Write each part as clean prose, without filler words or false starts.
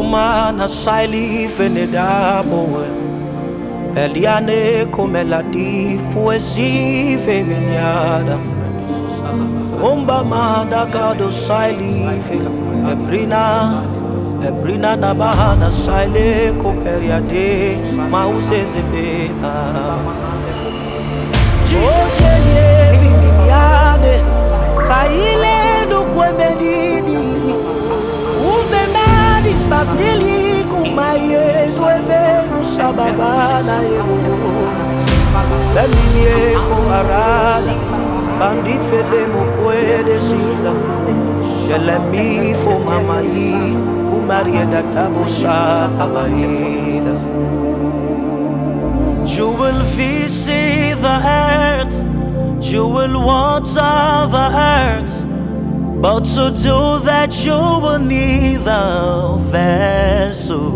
mana saili venedabo Eliane come la di fuesi feminiada Umba mada kado saili Ebrina na bahana saile koperiade Mause zevena Oye feminiade Faile no kwemenidi Uve madi sasili kumaye Nueve no shababana ero Beminie kumarada Bandi fele mo puede siza Shelemi fo mamai Kumaria da tabosa abaida You will visit the earth You will water the earth But to do that you will need a vessel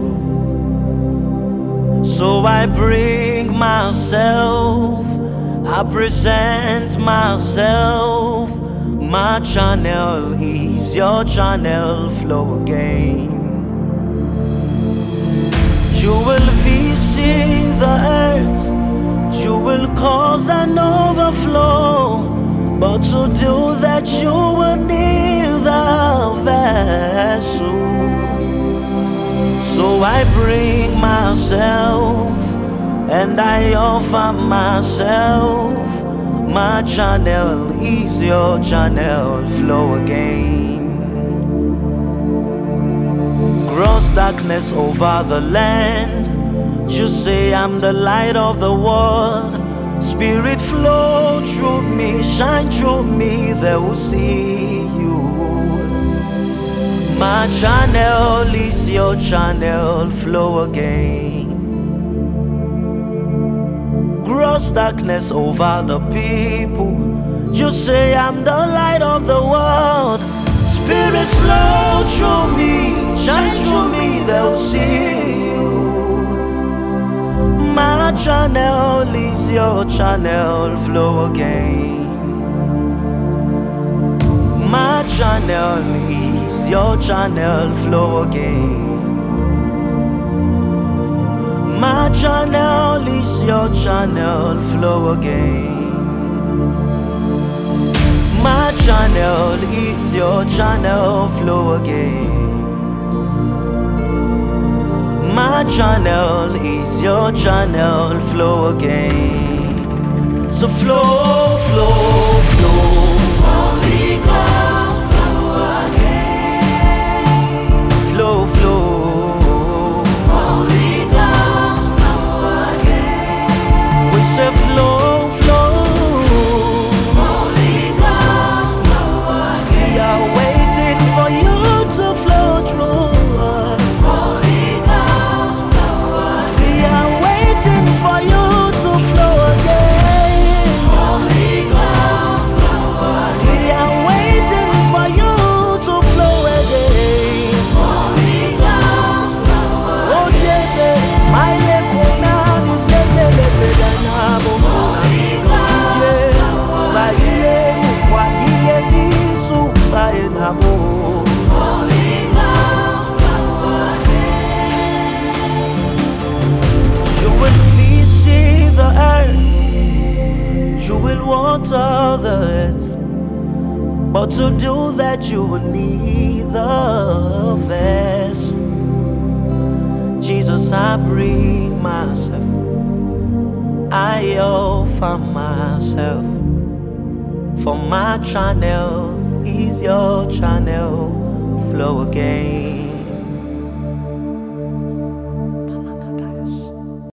So I bring myself I present myself My channel is your channel Flow again You will visit the earth You will cause an overflow But to do that you will need a vessel So I bring myself And I offer myself My channel is your channel Flow again Gross darkness over the land You say I'm the light of the world Spirit flow through me, shine through me, they will see you. My channel is your channel, flow again. Gross darkness over the people. You say I'm the light of the world. Spirit flow through me, shine through me, they will see you. My channel is your channel, flow again. My channel is your channel, flow again. My channel is your channel, flow again. My channel is your channel, flow again. My channel is your channel, flow again. So flow, flow, flow. Holy Ghost, flow again. Flow, flow. Holy Ghost, flow again. We say flow, flow. Holy Ghost, flow again. We are waiting for you to flow through us. For you to flow again. Holy Ghost, flow again. We are waiting for you to flow again. Holy Ghost, flow again. Oh yeah, my lekuna nisese lepedanabo. Holy Ghost, flow again. Baile kwa ile visu saenabo. Holy Ghost, flow again. You will the earth, you will water the earth, but to do that you will need the vessel. Jesus, I bring myself, I offer myself, for my channel is your channel, flow again.